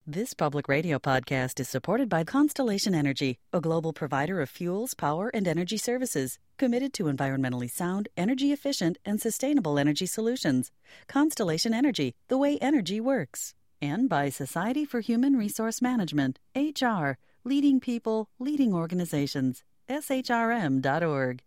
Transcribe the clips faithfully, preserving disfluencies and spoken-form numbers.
This public radio podcast is supported by Constellation Energy, a global provider of fuels, power, and energy services, committed to environmentally sound, energy-efficient, and sustainable energy solutions. Constellation Energy, the way energy works. And by Society for Human Resource Management, H R, leading people, leading organizations, S H R M dot org.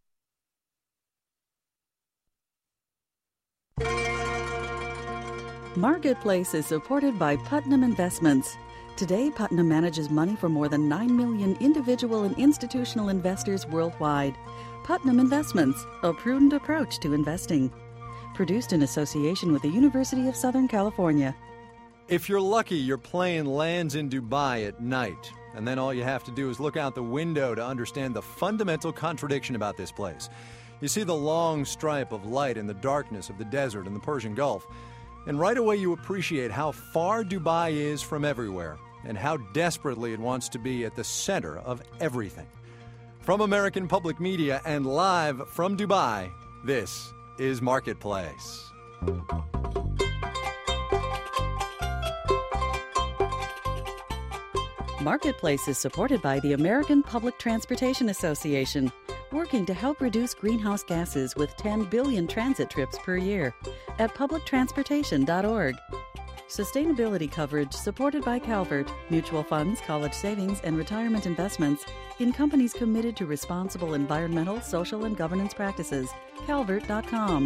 Marketplace is supported by Putnam Investments. Today, Putnam manages money for more than nine million individual and institutional investors worldwide. Putnam Investments, a prudent approach to investing. Produced in association with the University of Southern California. If you're lucky, your plane lands in Dubai at night, and then all you have to do is look out the window to understand the fundamental contradiction about this place. You see the long stripe of light in the darkness of the desert and the Persian Gulf. And right away you appreciate how far Dubai is from everywhere and how desperately it wants to be at the center of everything. From American Public Media and live from Dubai, this is Marketplace. Marketplace is supported by the American Public Transportation Association, working to help reduce greenhouse gases with ten billion transit trips per year at public transportation dot org. Sustainability coverage supported by Calvert, mutual funds, college savings, and retirement investments in companies committed to responsible environmental, social, and governance practices. calvert dot com.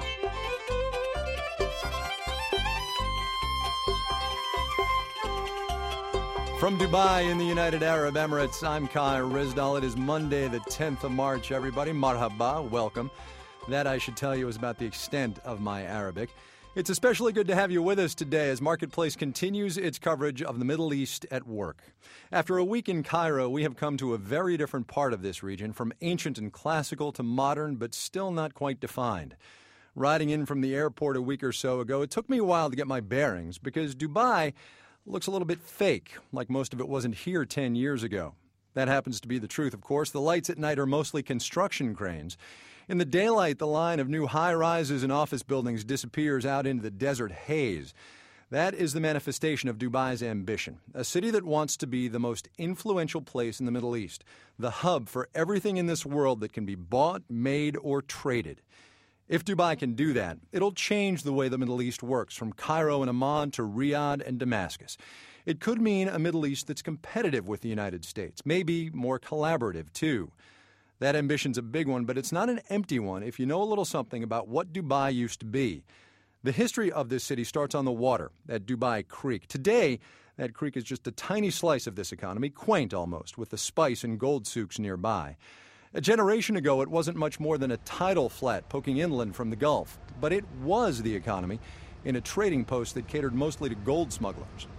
From Dubai in the United Arab Emirates, I'm Kai Rizdal. It is Monday, the tenth of March, everybody. Marhaba, welcome. That, I should tell you, is about the extent of my Arabic. It's especially good to have you with us today as Marketplace continues its coverage of the Middle East at work. After a week in Cairo, we have come to a very different part of this region, from ancient and classical to modern, but still not quite defined. Riding in from the airport a week or so ago, it took me a while to get my bearings because Dubai looks a little bit fake, like most of it wasn't here ten years ago. That happens to be the truth, of course. The lights at night are mostly construction cranes. In the daylight, the line of new high-rises and office buildings disappears out into the desert haze. That is the manifestation of Dubai's ambition, a city that wants to be the most influential place in the Middle East, the hub for everything in this world that can be bought, made, or traded. If Dubai can do that, it'll change the way the Middle East works, from Cairo and Amman to Riyadh and Damascus. It could mean a Middle East that's competitive with the United States, maybe more collaborative, too. That ambition's a big one, but it's not an empty one if you know a little something about what Dubai used to be. The history of this city starts on the water at Dubai Creek. Today, that creek is just a tiny slice of this economy, quaint almost, with the spice and gold souks nearby. A generation ago, it wasn't much more than a tidal flat poking inland from the Gulf, but it was the economy in a trading post that catered mostly to gold smugglers.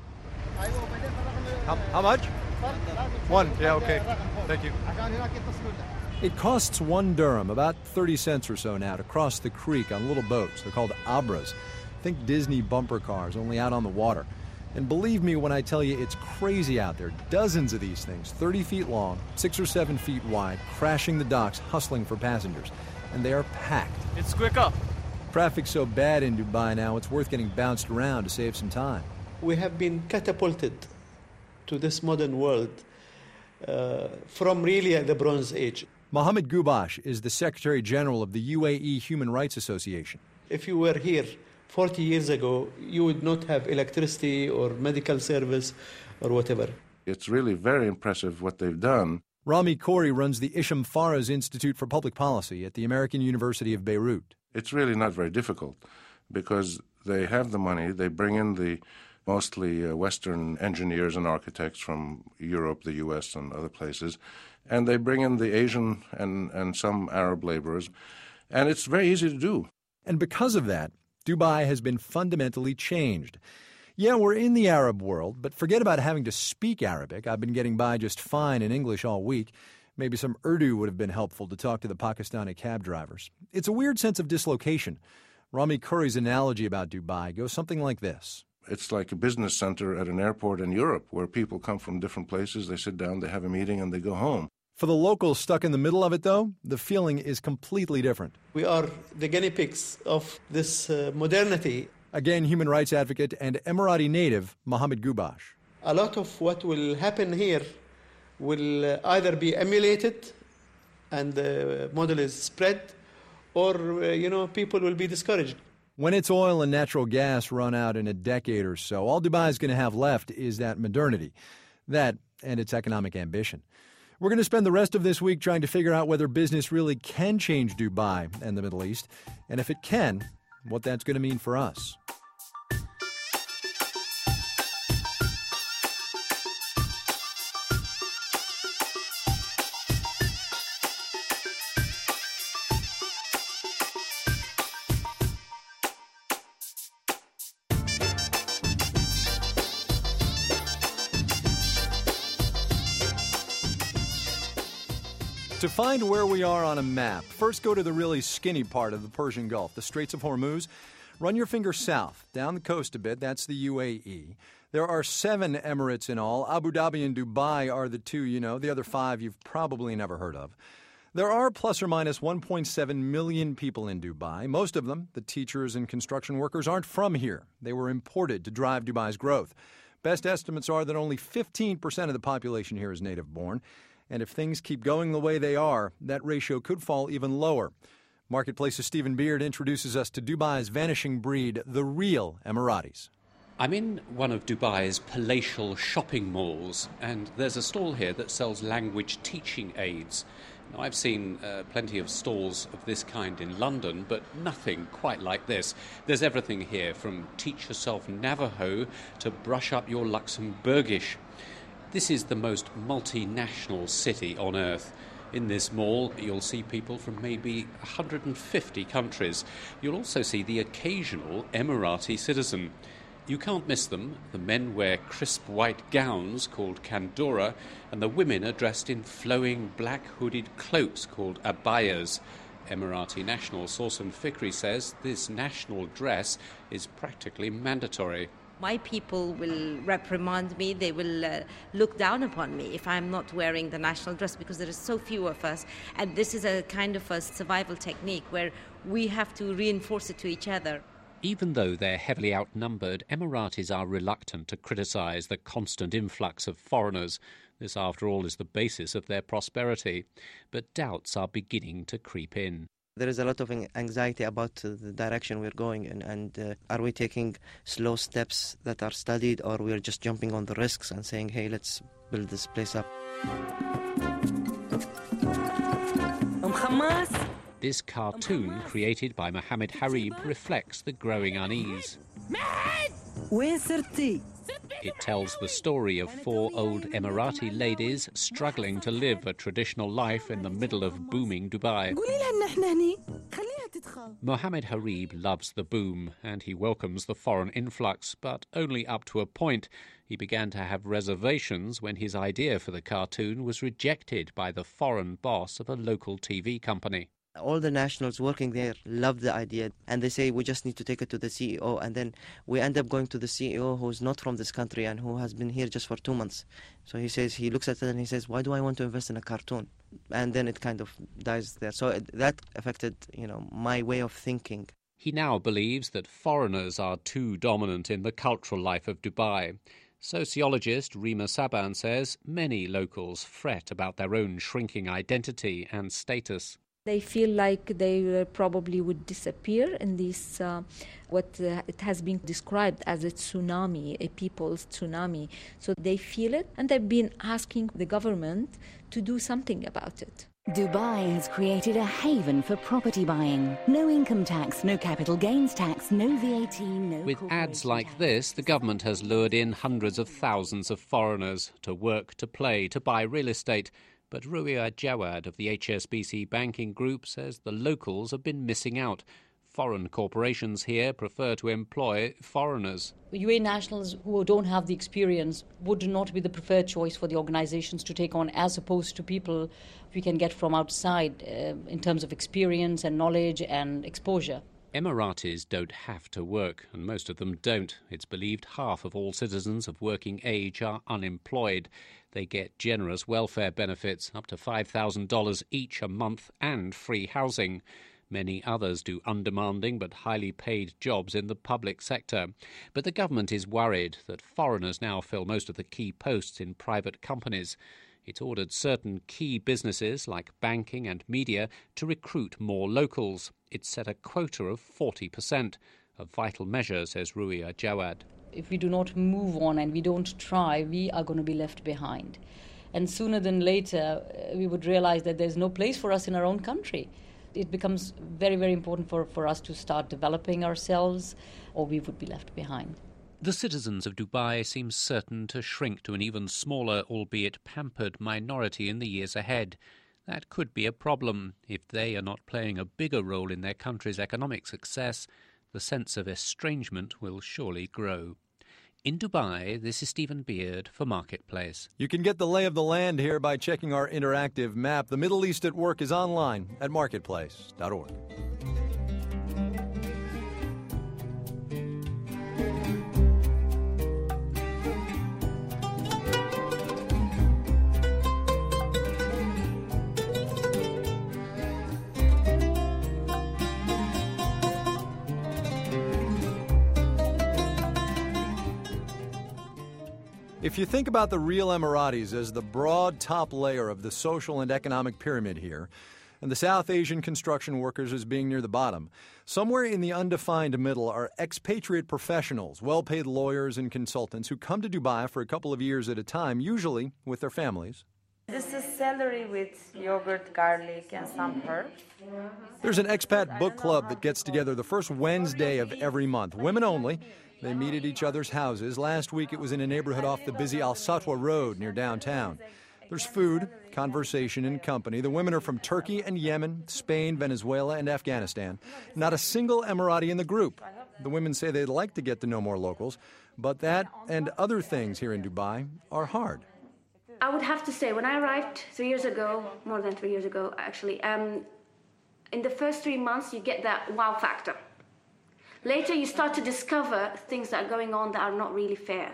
How, how much? One. Yeah, okay. Thank you. It costs one dirham, about thirty cents or so now, to cross the creek on little boats. They're called abras. Think Disney bumper cars, only out on the water. And believe me when I tell you, it's crazy out there. Dozens of these things, thirty feet long, six or seven feet wide, crashing the docks, hustling for passengers. And they are packed. It's quick up. Traffic's so bad in Dubai now, it's worth getting bounced around to save some time. We have been catapulted to this modern world uh, from really the Bronze Age. Mohammed Gubash is the Secretary General of the U A E Human Rights Association. If you were here forty years ago, you would not have electricity or medical service or whatever. It's really very impressive what they've done. Rami Khoury runs the Isham Faraz Institute for Public Policy at the American University of Beirut. It's really not very difficult because they have the money. They bring in the mostly uh, Western engineers and architects from Europe, the U S, and other places, and they bring in the Asian and, and some Arab laborers, and it's very easy to do. And because of that, Dubai has been fundamentally changed. Yeah, we're in the Arab world, but forget about having to speak Arabic. I've been getting by just fine in English all week. Maybe some Urdu would have been helpful to talk to the Pakistani cab drivers. It's a weird sense of dislocation. Rami Khoury's analogy about Dubai goes something like this. It's like a business center at an airport in Europe where people come from different places, they sit down, they have a meeting, and they go home. For the locals stuck in the middle of it, though, the feeling is completely different. We are the guinea pigs of this uh, modernity. Again, human rights advocate and Emirati native Mohammed Gubash. A lot of what will happen here will uh, either be emulated and the model is spread, or, uh, you know, people will be discouraged. When its oil and natural gas run out in a decade or so, all Dubai is going to have left is that modernity, that and its economic ambition. We're going to spend the rest of this week trying to figure out whether business really can change Dubai and the Middle East, and if it can, what that's going to mean for us. To find where we are on a map, first go to the really skinny part of the Persian Gulf, the Straits of Hormuz. Run your finger south, down the coast a bit. That's the U A E. There are seven emirates in all. Abu Dhabi and Dubai are the two you know. The other five you've probably never heard of. There are plus or minus one point seven million people in Dubai. Most of them, the teachers and construction workers, aren't from here. They were imported to drive Dubai's growth. Best estimates are that only fifteen percent of the population here is native-born. And if things keep going the way they are, that ratio could fall even lower. Marketplace's Stephen Beard introduces us to Dubai's vanishing breed, the real Emiratis. I'm in one of Dubai's palatial shopping malls, and there's a stall here that sells language teaching aids. Now, I've seen uh, plenty of stalls of this kind in London, but nothing quite like this. There's everything here, from teach yourself Navajo to brush up your Luxembourgish. This is the most multinational city on earth. In this mall, you'll see people from maybe one hundred fifty countries. You'll also see the occasional Emirati citizen. You can't miss them. The men wear crisp white gowns called kandora, and the women are dressed in flowing black hooded cloaks called abayas. Emirati national Sausan Fikri says this national dress is practically mandatory. My people will reprimand me, they will uh, look down upon me if I'm not wearing the national dress, because there are so few of us. And this is a kind of a survival technique where we have to reinforce it to each other. Even though they're heavily outnumbered, Emiratis are reluctant to criticise the constant influx of foreigners. This, after all, is the basis of their prosperity. But doubts are beginning to creep in. There is a lot of anxiety about uh, the direction we're going in, and uh, are we taking slow steps that are studied, or we're just jumping on the risks and saying, hey, let's build this place up. This cartoon, created by Mohammed Harib, reflects the growing unease. It tells the story of four old Emirati ladies struggling to live a traditional life in the middle of booming Dubai. Mohammed Harib loves the boom, and he welcomes the foreign influx, but only up to a point. He began to have reservations when his idea for the cartoon was rejected by the foreign boss of a local T V company. All the nationals working there love the idea, and they say we just need to take it to the C E O, and then we end up going to the C E O who's not from this country and who has been here just for two months. So he says, he looks at it and he says, why do I want to invest in a cartoon? And then it kind of dies there. So it, that affected, you know, my way of thinking. He now believes that foreigners are too dominant in the cultural life of Dubai. Sociologist Rima Saban says many locals fret about their own shrinking identity and status. They feel like they probably would disappear in this, uh, what uh, it has been described as a tsunami, a people's tsunami. So they feel it, and they've been asking the government to do something about it. Dubai has created a haven for property buying. No income tax, no capital gains tax, no V A T, no... With ads like this, the government has lured in hundreds of thousands of foreigners to work, to play, to buy real estate. But Ruia Jawad of the H S B C banking group says the locals have been missing out. Foreign corporations here prefer to employ foreigners. U A E nationals who don't have the experience would not be the preferred choice for the organizations to take on, as opposed to people we can get from outside uh, in terms of experience and knowledge and exposure. Emiratis don't have to work, and most of them don't. It's believed half of all citizens of working age are unemployed. They get generous welfare benefits, up to five thousand dollars each a month, and free housing. Many others do undemanding but highly paid jobs in the public sector. But the government is worried that foreigners now fill most of the key posts in private companies. It's ordered certain key businesses like banking and media to recruit more locals. It's set a quota of forty percent, a vital measure, says Ruia Jawad. If we do not move on and we don't try, we are going to be left behind. And sooner than later, we would realize that there's no place for us in our own country. It becomes very, very important for, for us to start developing ourselves, or we would be left behind. The citizens of Dubai seem certain to shrink to an even smaller, albeit pampered, minority in the years ahead. That could be a problem. If they are not playing a bigger role in their country's economic success, the sense of estrangement will surely grow. In Dubai, this is Stephen Beard for Marketplace. You can get the lay of the land here by checking our interactive map. The Middle East at Work is online at marketplace dot org. If you think about the real Emiratis as the broad top layer of the social and economic pyramid here, and the South Asian construction workers as being near the bottom, somewhere in the undefined middle are expatriate professionals, well-paid lawyers and consultants who come to Dubai for a couple of years at a time, usually with their families. This is celery with yogurt, garlic, and some herbs. There's an expat book club that gets together the first Wednesday of every month. Women only. They meet at each other's houses. Last week it was in a neighborhood off the busy Al Satwa Road near downtown. There's food, conversation, and company. The women are from Turkey and Yemen, Spain, Venezuela, and Afghanistan. Not a single Emirati in the group. The women say they'd like to get to know more locals, but that and other things here in Dubai are hard. I would have to say, when I arrived three years ago, more than three years ago, actually, um, in the first three months, you get that wow factor. Later, you start to discover things that are going on that are not really fair.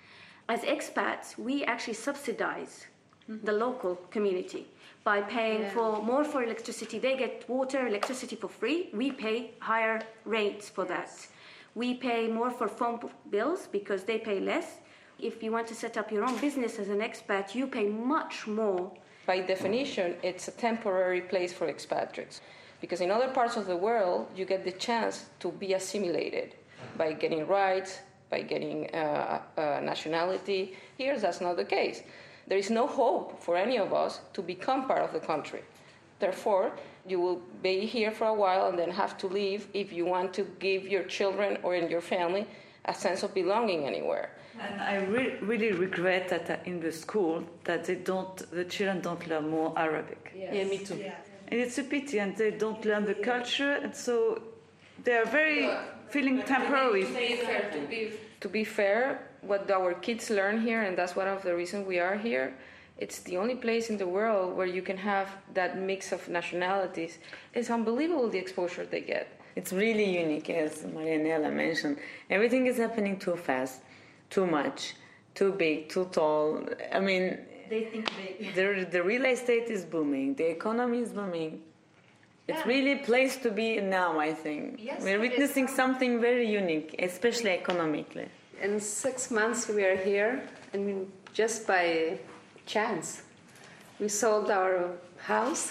As expats, we actually subsidize mm-hmm. the local community by paying yeah. for more for electricity. They get water, electricity for free. We pay higher rates for that. Yes. We pay more for phone bills because they pay less. If you want to set up your own business as an expat, you pay much more. By definition, it's a temporary place for expatriates. Because in other parts of the world, you get the chance to be assimilated by getting rights, by getting uh, uh, nationality. Here, that's not the case. There is no hope for any of us to become part of the country. Therefore, you will be here for a while and then have to leave if you want to give your children or in your family a sense of belonging anywhere. And I re- really regret that in the school that they don't, the children don't learn more Arabic. Yes. Yeah, me too. Yeah. And it's a pity, and they don't learn the culture, and so they are very feeling temporary. To be fair, to be, to be fair, what our kids learn here, and that's one of the reasons we are here, it's the only place in the world where you can have that mix of nationalities. It's unbelievable the exposure they get. It's really unique, as Marianela mentioned. Everything is happening too fast, too much, too big, too tall. I mean, they think big. The, the real estate is booming. The economy is booming. It's yeah. really a place to be now, I think. Yes, We're witnessing something very unique, especially economically. In six months we are here, I mean, just by chance. We sold our house.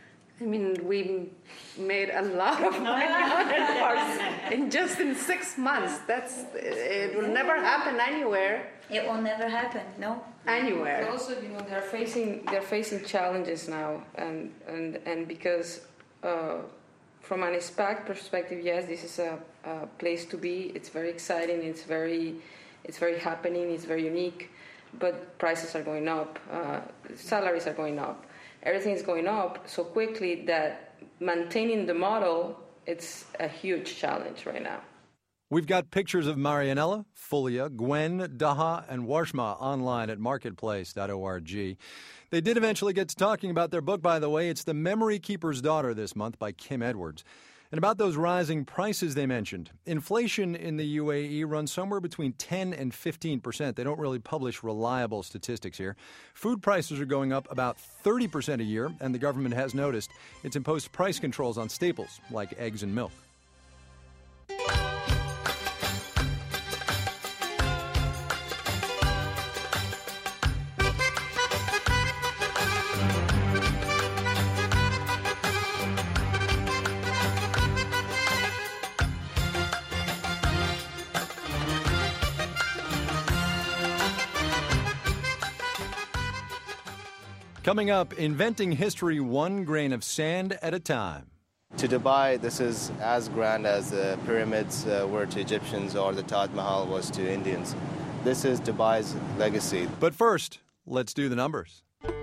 I mean, we made a lot of money on it in just in six months. That's it will never happen anywhere. It will never happen, no. Anywhere. But also, you know, they're facing they're facing challenges now, and and and because uh, from an expat perspective, yes, this is a, a place to be. It's very exciting. It's very it's very happening. It's very unique. But prices are going up. Uh, salaries are going up. Everything is going up so quickly that maintaining the model, it's a huge challenge right now. We've got pictures of Marianela, Fulia, Gwen, Daha, and Warshma online at marketplace dot org. They did eventually get to talking about their book, by the way. It's The Memory Keeper's Daughter this month by Kim Edwards. And about those rising prices they mentioned, inflation in the U A E runs somewhere between ten and fifteen percent. They don't really publish reliable statistics here. Food prices are going up about thirty percent a year, and the government has noticed it's imposed price controls on staples like eggs and milk. Coming up, inventing history one grain of sand at a time. To Dubai, this is as grand as the pyramids uh, were to Egyptians or the Taj Mahal was to Indians. This is Dubai's legacy. But first, let's do the numbers.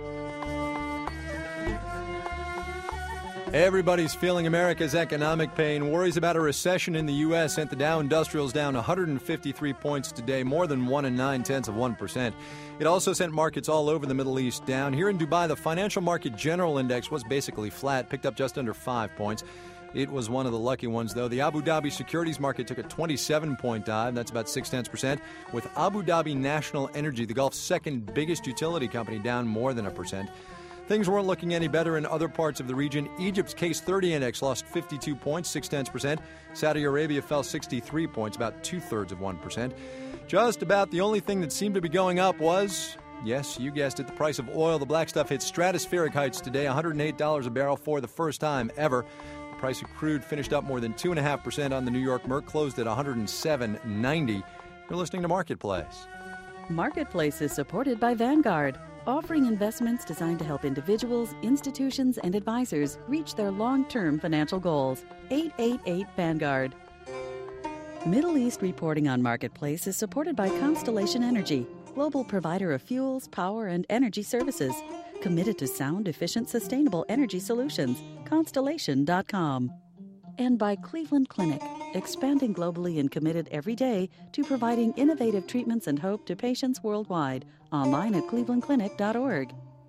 Everybody's feeling America's economic pain. Worries about a recession in the U S sent the Dow Industrials down one hundred fifty-three points today, more than one and nine tenths of one percent. It also sent markets all over the Middle East down. Here in Dubai, the Financial Market General Index was basically flat, picked up just under five points. It was one of the lucky ones, though. The Abu Dhabi securities market took a twenty-seven point dive. That's about six tenths percent, with Abu Dhabi National Energy, the Gulf's second biggest utility company, down more than a percent. Things weren't looking any better in other parts of the region. Egypt's Case thirty index lost fifty-two points, six tenths percent. Saudi Arabia fell sixty-three points, about two-thirds of one percent. Just about the only thing that seemed to be going up was, yes, you guessed it, the price of oil. The black stuff hit stratospheric heights today, one hundred eight dollars a barrel for the first time ever. The price of crude finished up more than two point five percent on the New York Merc, closed at one hundred seven ninety. You're listening to Marketplace. Marketplace is supported by Vanguard, offering investments designed to help individuals, institutions, and advisors reach their long-term financial goals. eight eight eight Vanguard. Middle East reporting on Marketplace is supported by Constellation Energy, global provider of fuels, power, and energy services. Committed to sound, efficient, sustainable energy solutions. Constellation dot com. And by Cleveland Clinic, expanding globally and committed every day to providing innovative treatments and hope to patients worldwide. Online at cleveland clinic dot org.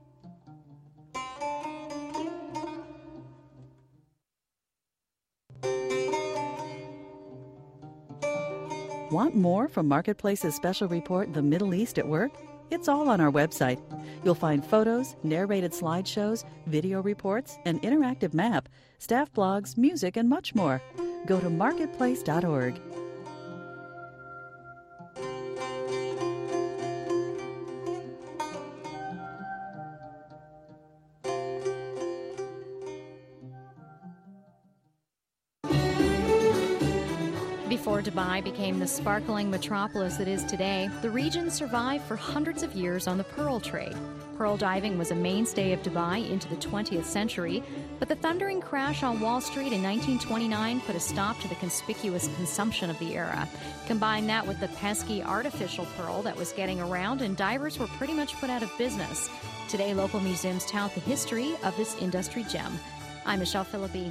Want more from Marketplace's special report, The Middle East at Work? It's all on our website. You'll find photos, narrated slideshows, video reports, an interactive map, staff blogs, music, and much more. Go to marketplace dot org. Before Dubai became the sparkling metropolis it is today, the region survived for hundreds of years on the pearl trade. Pearl diving was a mainstay of Dubai into the twentieth century, but the thundering crash on Wall Street in nineteen twenty-nine put a stop to the conspicuous consumption of the era. Combine that with the pesky artificial pearl that was getting around, and divers were pretty much put out of business. Today, local museums tout the history of this industry gem. I'm Michelle Philippi.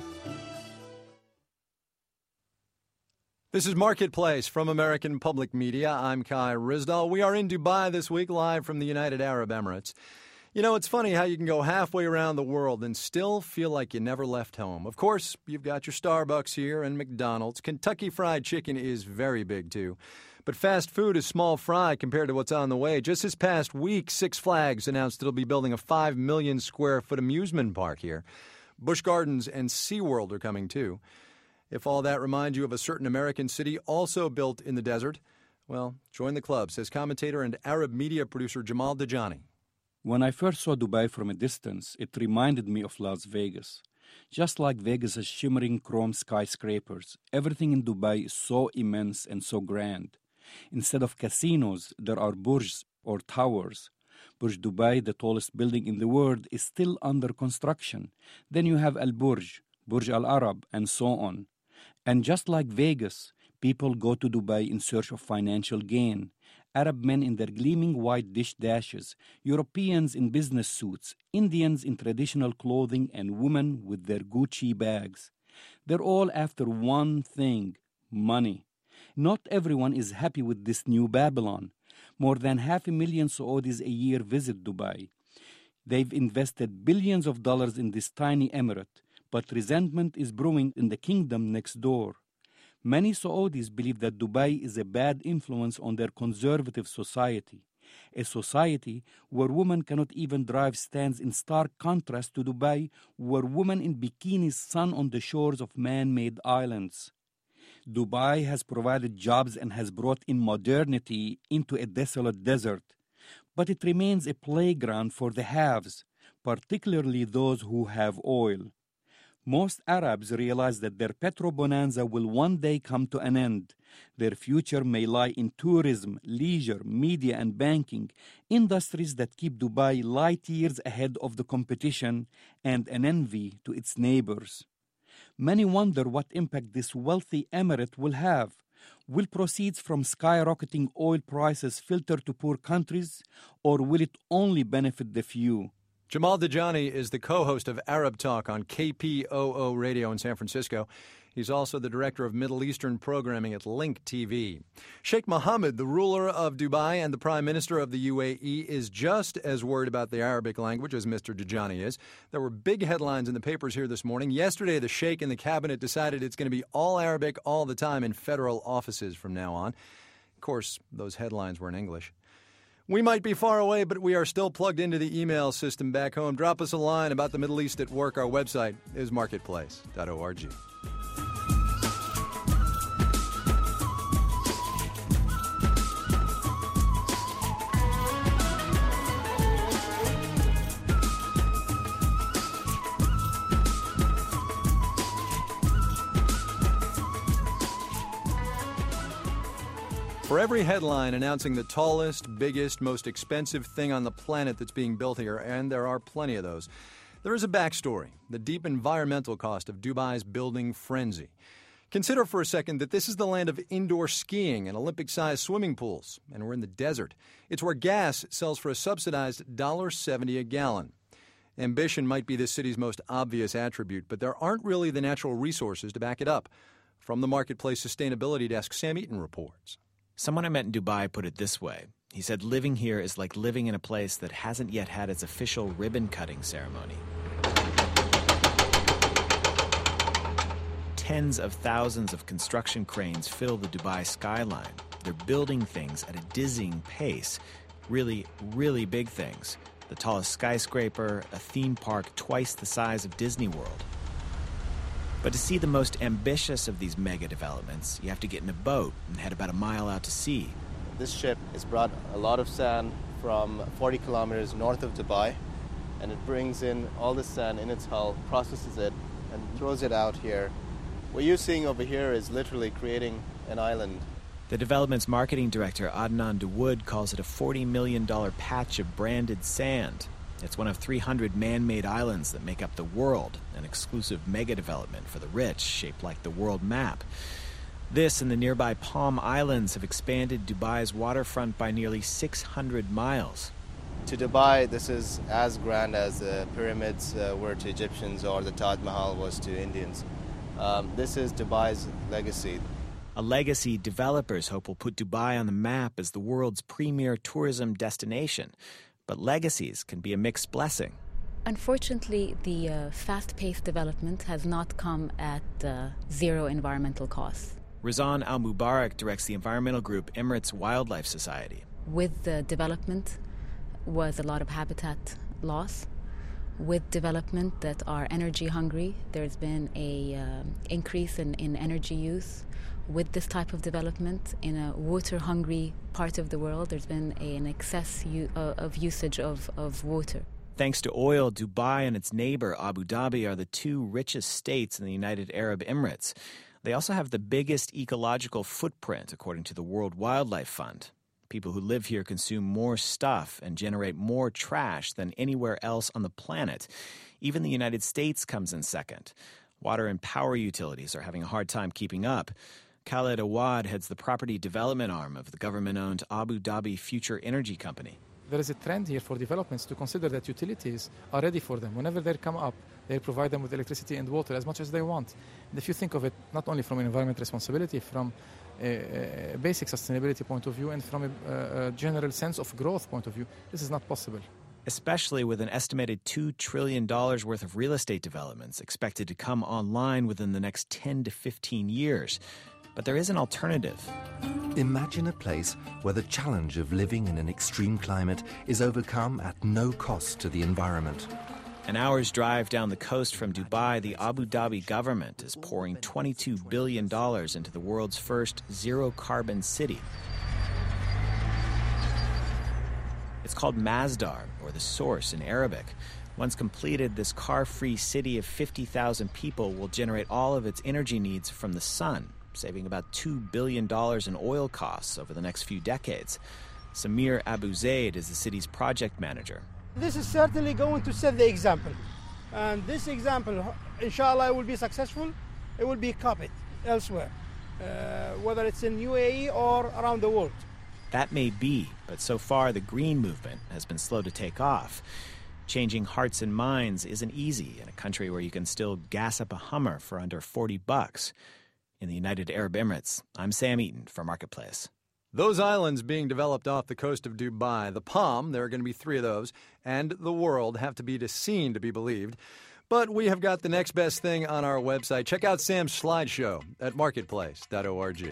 This is Marketplace from American Public Media. I'm Kai Rizdal. We are in Dubai this week, live from the United Arab Emirates. You know, it's funny how you can go halfway around the world and still feel like you never left home. Of course, you've got your Starbucks here and McDonald's. Kentucky Fried Chicken is very big, too. But fast food is small fry compared to what's on the way. Just this past week, Six Flags announced it'll be building a five million square foot amusement park here. Busch Gardens and SeaWorld are coming, too. If all that reminds you of a certain American city also built in the desert, well, join the club, says commentator and Arab media producer Jamal Dajani. When I first saw Dubai from a distance, it reminded me of Las Vegas. Just like Vegas's shimmering chrome skyscrapers, everything in Dubai is so immense and so grand. Instead of casinos, there are burjs or towers. Burj Dubai, the tallest building in the world, is still under construction. Then you have Al Burj, Burj Al Arab, and so on. And just like Vegas, people go to Dubai in search of financial gain. Arab men in their gleaming white dish dashes, Europeans in business suits, Indians in traditional clothing, and women with their Gucci bags. They're all after one thing, money. Not everyone is happy with this new Babylon. More than half a million Saudis a year visit Dubai. They've invested billions of dollars in this tiny emirate, but resentment is brewing in the kingdom next door. Many Saudis believe that Dubai is a bad influence on their conservative society, a society where women cannot even drive stands in stark contrast to Dubai, where women in bikinis sun on the shores of man-made islands. Dubai has provided jobs and has brought in modernity into a desolate desert, but it remains a playground for the haves, particularly those who have oil. Most Arabs realize that their petro-bonanza will one day come to an end. Their future may lie in tourism, leisure, media, and banking, industries that keep Dubai light years ahead of the competition and an envy to its neighbors. Many wonder what impact this wealthy emirate will have. Will proceeds from skyrocketing oil prices filter to poor countries, or will it only benefit the few? Jamal Dajani is the co-host of Arab Talk on K P O O Radio in San Francisco. He's also the director of Middle Eastern programming at Link T V. Sheikh Mohammed, the ruler of Dubai and the prime minister of the U A E, is just as worried about the Arabic language as Mister Dajani is. There were big headlines in the papers here this morning. Yesterday, the sheikh and the cabinet decided it's going to be all Arabic all the time in federal offices from now on. Of course, those headlines were in English. We might be far away, but we are still plugged into the email system back home. Drop us a line about the Middle East at work. Our website is marketplace dot org. For every headline announcing the tallest, biggest, most expensive thing on the planet that's being built here, and there are plenty of those, there is a backstory, the deep environmental cost of Dubai's building frenzy. Consider for a second that this is the land of indoor skiing and Olympic-sized swimming pools, and we're in the desert. It's where gas sells for a subsidized one dollar seventy a gallon. Ambition might be this city's most obvious attribute, but there aren't really the natural resources to back it up. From the Marketplace Sustainability Desk, Sam Eaton reports. Someone I met in Dubai put it this way. He said living here is like living in a place that hasn't yet had its official ribbon-cutting ceremony. Tens of thousands of construction cranes fill the Dubai skyline. They're building things at a dizzying pace. Really, really big things. The tallest skyscraper, a theme park twice the size of Disney World. But to see the most ambitious of these mega developments, you have to get in a boat and head about a mile out to sea. This ship has brought a lot of sand from forty kilometers north of Dubai, and it brings in all the sand in its hull, processes it, and throws it out here. What you're seeing over here is literally creating an island. The development's marketing director, Adnan Dawood, calls it a forty million dollars patch of branded sand. It's one of three hundred man-made islands that make up the world, an exclusive mega-development for the rich, shaped like the world map. This and the nearby Palm Islands have expanded Dubai's waterfront by nearly six hundred miles. To Dubai, this is as grand as the pyramids uh, were to Egyptians or the Taj Mahal was to Indians. Um, this is Dubai's legacy. A legacy developers hope will put Dubai on the map as the world's premier tourism destination. But legacies can be a mixed blessing. Unfortunately, the uh, fast-paced development has not come at uh, zero environmental costs. Razan Al-Mubarak directs the environmental group Emirates Wildlife Society. With the development was a lot of habitat loss. With development that are energy hungry, there's been a uh, increase in, in energy use. With this type of development in a water-hungry part of the world, there's been a, an excess u- uh, of usage of, of water. Thanks to oil, Dubai and its neighbor Abu Dhabi are the two richest states in the United Arab Emirates. They also have the biggest ecological footprint, according to the World Wildlife Fund. People who live here consume more stuff and generate more trash than anywhere else on the planet. Even the United States comes in second. Water and power utilities are having a hard time keeping up. Khaled Awad heads the property development arm of the government-owned Abu Dhabi Future Energy Company. There is a trend here for developments to consider that utilities are ready for them. Whenever they come up, they provide them with electricity and water as much as they want. And if you think of it not only from an environmental responsibility, from a, a basic sustainability point of view and from a, a general sense of growth point of view, this is not possible. especially with an estimated two trillion dollars worth of real estate developments expected to come online within the next ten to fifteen years. But there is an alternative. Imagine a place where the challenge of living in an extreme climate is overcome at no cost to the environment. An hour's drive down the coast from Dubai, the Abu Dhabi government is pouring twenty-two billion dollars into the world's first zero-carbon city. It's called Masdar, or the Source in Arabic. Once completed, this car-free city of fifty thousand people will generate all of its energy needs from the sun, saving about two billion dollars in oil costs over the next few decades. Samir Abu Zaid is the city's project manager. This is certainly going to set the example. And this example, inshallah, will be successful. It will be copied elsewhere, uh, whether it's in U A E or around the world. That may be, but so far the green movement has been slow to take off. Changing hearts and minds isn't easy in a country where you can still gas up a Hummer for under forty bucks. In the United Arab Emirates, I'm Sam Eaton for Marketplace. Those islands being developed off the coast of Dubai, the Palm, there are going to be three of those, and the World have to be seen to be believed. But we have got the next best thing on our website. Check out Sam's slideshow at marketplace dot org.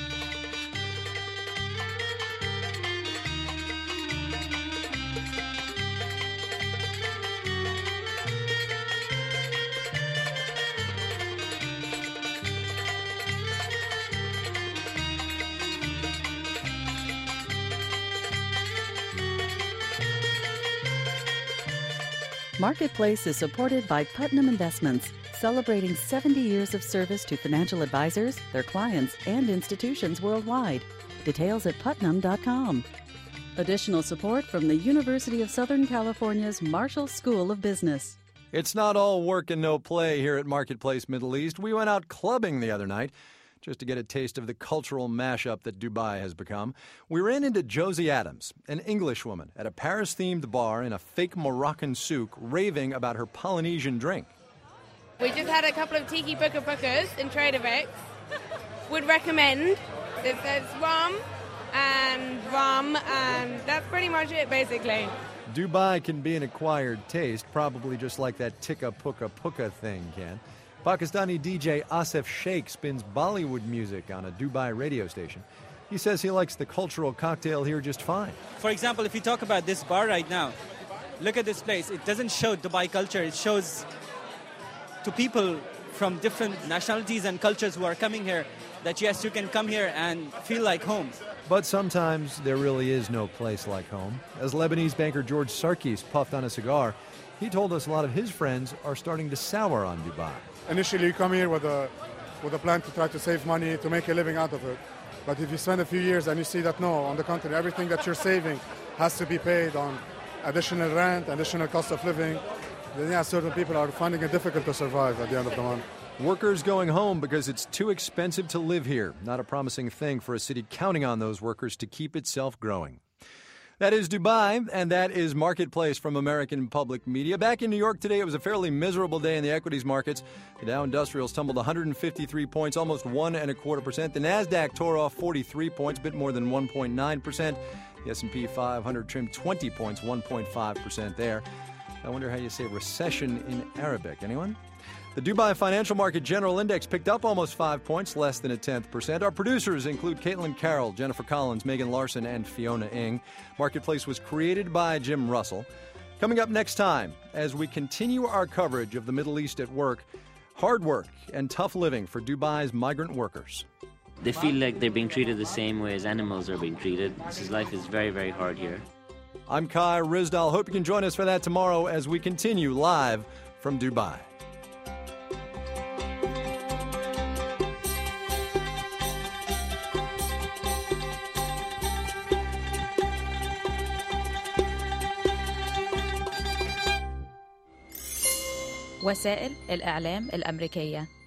Marketplace is supported by Putnam Investments, celebrating seventy years of service to financial advisors, their clients, and institutions worldwide. Details at putnam dot com. Additional support from the University of Southern California's Marshall School of Business. It's not all work and no play here at Marketplace Middle East. We went out clubbing the other night just to get a taste of the cultural mashup that Dubai has become. We ran into Josie Adams, an Englishwoman, at a Paris-themed bar in a fake Moroccan souk, raving about her Polynesian drink. We just had a couple of tiki puka pukas in Trader Vic's. Would recommend. There's, there's rum and rum, and that's pretty much it, basically. Dubai can be an acquired taste, probably just like that tikka puka puka thing can. Pakistani D J Asif Sheikh spins Bollywood music on a Dubai radio station. He says he likes the cultural cocktail here just fine. For example, if you talk about this bar right now, look at this place. It doesn't show Dubai culture. It shows to people from different nationalities and cultures who are coming here that, yes, you can come here and feel like home. But sometimes there really is no place like home. As Lebanese banker George Sarkis puffed on a cigar, he told us a lot of his friends are starting to sour on Dubai. Initially, you come here with a, with a plan to try to save money, to make a living out of it. But if you spend a few years and you see that, no, on the contrary, everything that you're saving has to be paid on additional rent, additional cost of living, then, yeah, certain people are finding it difficult to survive at the end of the month. Workers going home because it's too expensive to live here. Not a promising thing for a city counting on those workers to keep itself growing. That is Dubai, and that is Marketplace from American Public Media. Back in New York today, it was a fairly miserable day in the equities markets. The Dow Industrials tumbled one hundred fifty-three points, almost one and a quarter percent. The Nasdaq tore off forty-three points, a bit more than one point nine percent. The S and P five hundred trimmed twenty points, one point five percent there. I wonder how you say recession in Arabic. Anyone? The Dubai Financial Market General Index picked up almost five points, less than a tenth percent. Our producers include Caitlin Carroll, Jennifer Collins, Megan Larson, and Fiona Ng. Marketplace was created by Jim Russell. Coming up next time, as we continue our coverage of the Middle East at work, hard work and tough living for Dubai's migrant workers. They feel like they're being treated the same way as animals are being treated. This is, life is very, very hard here. I'm Kai Rizdal. Hope you can join us for that tomorrow as we continue live from Dubai. وسائل الإعلام الأمريكية